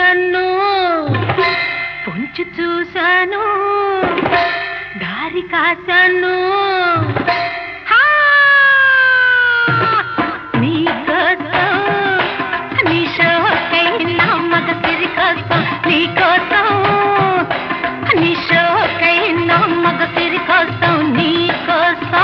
కన్ను పొంచి చూశాను దారి కాశాను నీ కోసం నీ షోకైనా మగ సిరి కోసం నీ కోసం నీ షోకైనా మగ సిరి కోసం నీ కోసం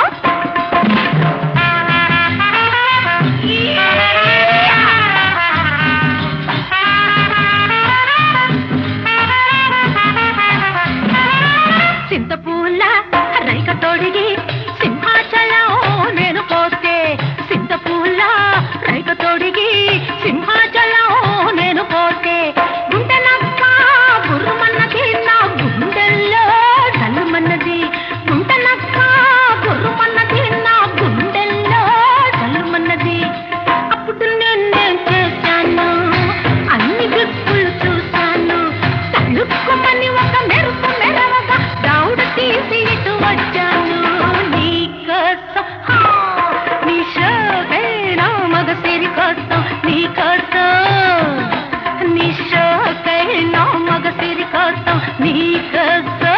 సింతపూల రైక తొడిగి సింహాచలం నేను పోతే సింతపూల రైక తొడిగి సింహాచలం నేను పోతే గుంటనక్క గుర్రుమన్నది నా గుండెల్లో జల్లుమన్నది గుంటనక్క గుర్రుమన్నది నా గుండెల్లో జల్లుమన్నది అప్పుడు నేనేం చేశాను అన్ని గుర్తులు చూశాను తలుక్కుమని ఒక మెరుపు మెరవగా దౌడు తీసి ఇటు వచ్చాను నీ కోసం నీ షోకైనా మగ సిరి కోసం నీ కోసం నీ షోకైనా మగ సిరి కోసం నీ కోసం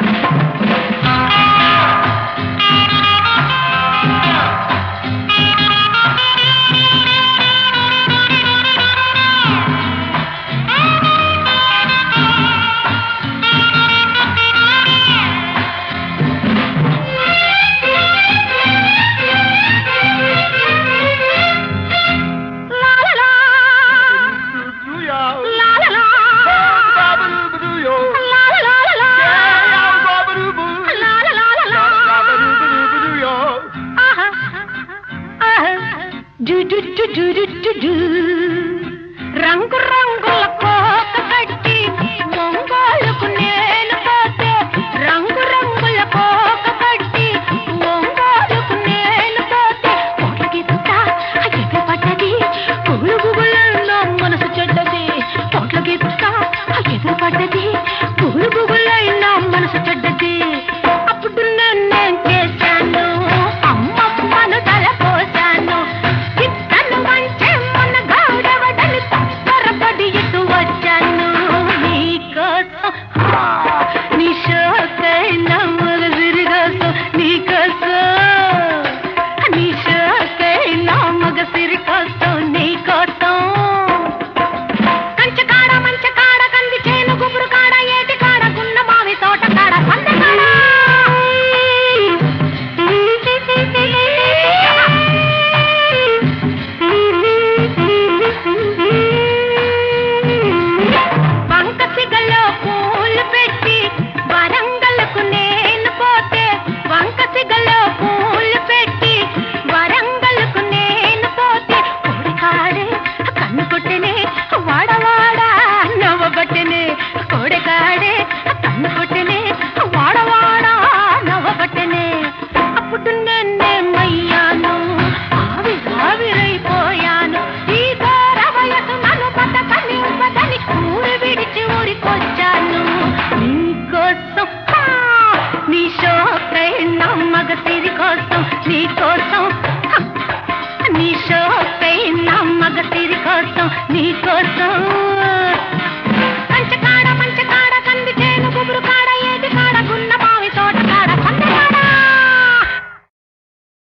రంగు రంగుల కోక కట్టి ఒంగోలుకు నేను పోతే రంగు రంగుల కోక కట్టి ఒంగోలుకు నేను పోతే కోట్లకి తుట్ట ఎదురు పడ్డది గుగులు గుగులలో మనసు చెడ్డది కోట్లకి తుట్ట ఎదురు పడ్డది గుగులు గుగులలో